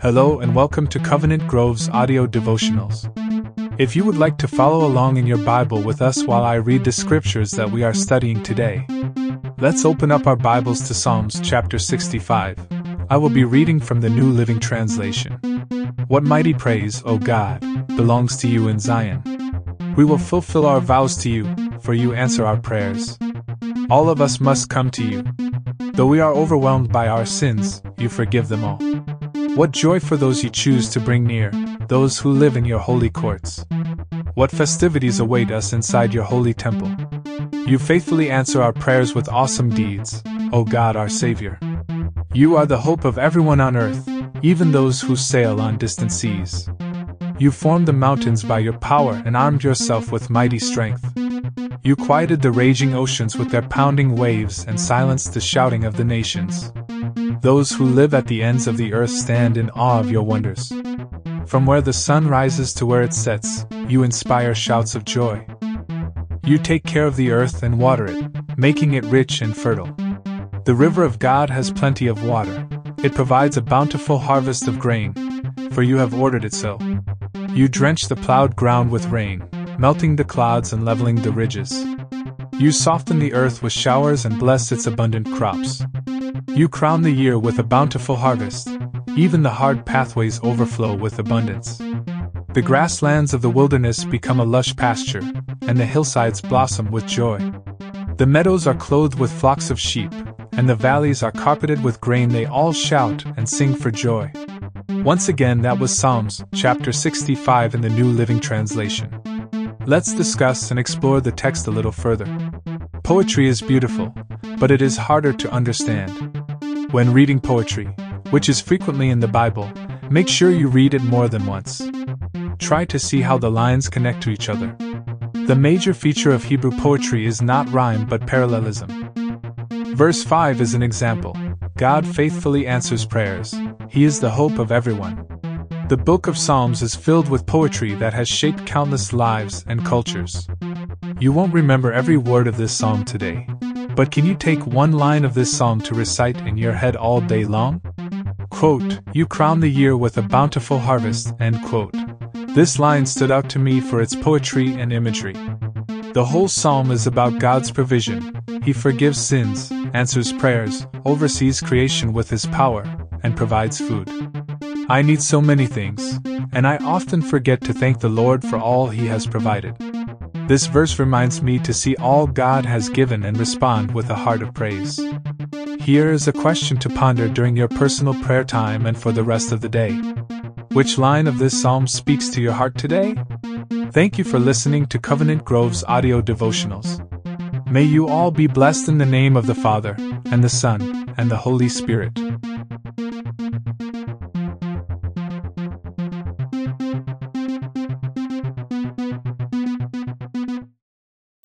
Hello and welcome to Covenant Grove's audio devotionals. If you would like to follow along in your Bible with us while I read the scriptures that we are studying today, let's open up our Bibles to Psalms chapter 65. I will be reading from the New Living Translation. What mighty praise, O God, belongs to you in Zion. We will fulfill our vows to you, for you answer our prayers. All of us must come to you. Though we are overwhelmed by our sins, you forgive them all. What joy for those you choose to bring near, those who live in your holy courts. What festivities await us inside your holy temple. You faithfully answer our prayers with awesome deeds, O God our Savior. You are the hope of everyone on earth, even those who sail on distant seas. You formed the mountains by your power and armed yourself with mighty strength. You quieted the raging oceans with their pounding waves and silenced the shouting of the nations. Those who live at the ends of the earth stand in awe of your wonders. From where the sun rises to where it sets, you inspire shouts of joy. You take care of the earth and water it, making it rich and fertile. The river of God has plenty of water. It provides a bountiful harvest of grain, for you have ordered it so. You drench the plowed ground with rain, melting the clouds and leveling the ridges. You soften the earth with showers and bless its abundant crops. You crown the year with a bountiful harvest. Even the hard pathways overflow with abundance. The grasslands of the wilderness become a lush pasture, and the hillsides blossom with joy. The meadows are clothed with flocks of sheep, and the valleys are carpeted with grain. They all shout and sing for joy. Once again, that was Psalms chapter 65 in the New Living Translation. Let's discuss and explore the text a little further. Poetry is beautiful, but it is harder to understand. When reading poetry, which is frequently in the Bible, make sure you read it more than once. Try to see how the lines connect to each other. The major feature of Hebrew poetry is not rhyme but parallelism. Verse 5 is an example. God faithfully answers prayers. He is the hope of everyone. The book of Psalms is filled with poetry that has shaped countless lives and cultures. You won't remember every word of this psalm today, but can you take one line of this psalm to recite in your head all day long? Quote, you crown the year with a bountiful harvest, end quote. This line stood out to me for its poetry and imagery. The whole psalm is about God's provision. He forgives sins, answers prayers, oversees creation with His power, and provides food. I need so many things, and I often forget to thank the Lord for all He has provided. This verse reminds me to see all God has given and respond with a heart of praise. Here is a question to ponder during your personal prayer time and for the rest of the day. Which line of this psalm speaks to your heart today? Thank you for listening to Covenant Grove's audio devotionals. May you all be blessed in the name of the Father, and the Son, and the Holy Spirit.